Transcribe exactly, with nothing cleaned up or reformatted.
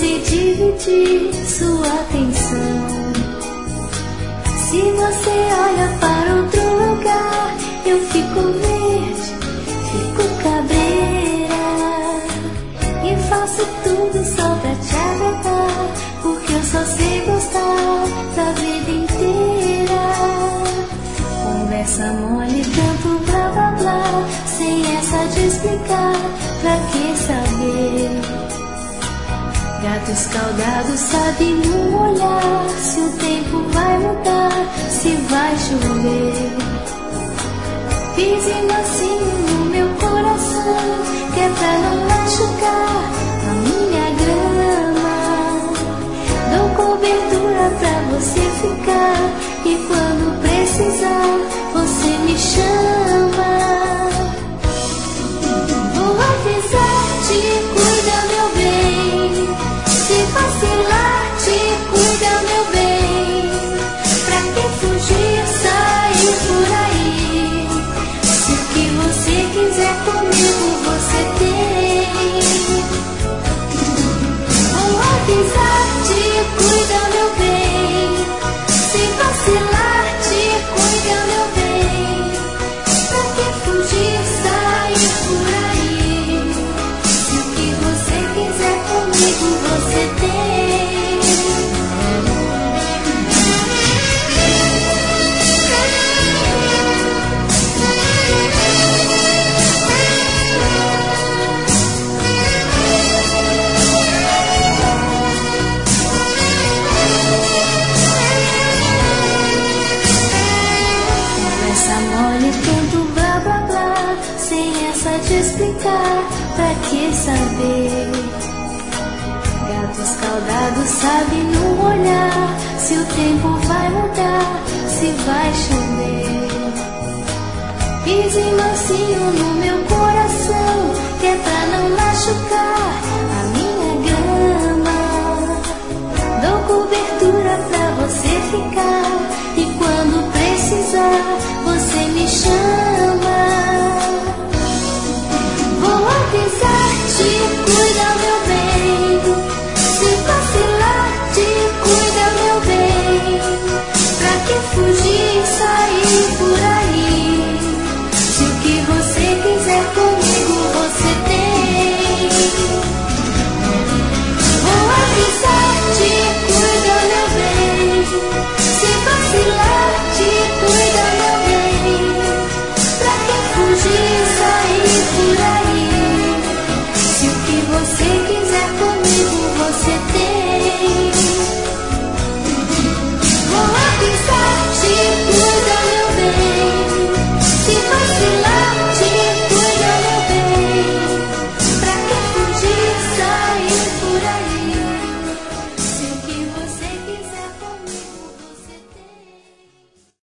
você dividir sua atenção. Se você olha para outro lugar, eu fico verde, fico cabreira e faço tudo só pra te agradar, porque eu só sei gostar da vida inteira. Conversa mole, tanto blá blá blá, sem essa de explicar, pra que saber? Gato escaldado sabe no olhar se o tempo vai mudar, se vai chover. Pise macio no meu coração, que é pra não machucar a minha grama. Dou cobertura pra você ficar, e quando precisar você me chama. Vou avisar, te cuida meu bem. Se vacilar, te cuida meu bem. Pra que fugir, sair por aí? Se o que você quiser comigo você tem. Vou avisar, te cuida meu bem. Se vacilar, te cuida meu bem. Pra que fugir, sair por aí? Se o que você quiser comigo você tem. Conversa mole, tanto blá blá blá, sem essa de explicar, pra que saber? Gato escaldado sabe no olhar se o tempo vai mudar, se vai chover. Pise macio no meu coração, que é pra não machucar a minha grama. Dou cobertura pra você ficar, e quando precisar você